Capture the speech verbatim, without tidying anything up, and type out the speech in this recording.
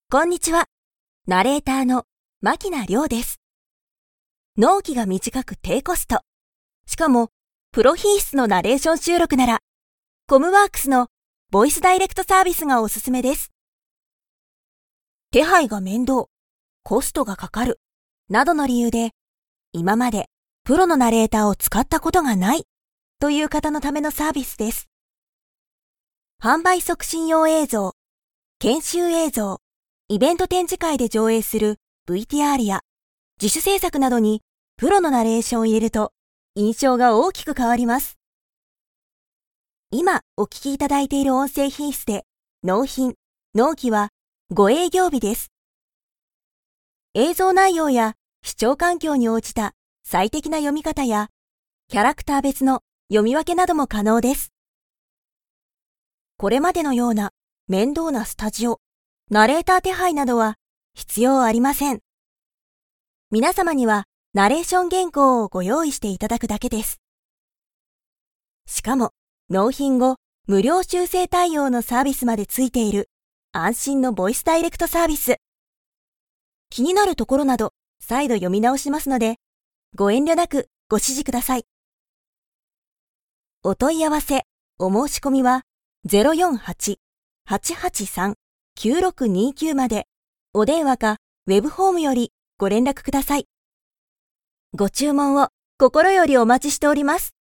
こんにちは。ナレーターの牧名亮です。納期が短く低コスト。しかも、プロ品質のナレーション収録なら、コムワークスのボイスダイレクトサービスがおすすめです。手配が面倒、コストがかかる、などの理由で、今までプロのナレーターを使ったことがないという方のためのサービスです。販売促進用映像、研修映像、イベント展示会で上映する ブイティーアール や自主制作などにプロのナレーションを入れると印象が大きく変わります。今お聞きいただいている音声品質で納品、納期はご営業日です。映像内容や視聴環境に応じた最適な読み方やキャラクター別の読み分けなども可能です。これまでのような面倒なスタジオ、ナレーター手配などは必要ありません。皆様にはナレーション原稿をご用意していただくだけです。しかも、納品後、無料修正対応のサービスまでついている安心のボイスダイレクトサービス。気になるところなど再度読み直しますので、ご遠慮なくご指示ください。お問い合わせ、お申し込みは ゼロよんはち はちはちさん きゅうろくにきゅう までお電話かウェブホームよりご連絡ください。ご注文を心よりお待ちしております。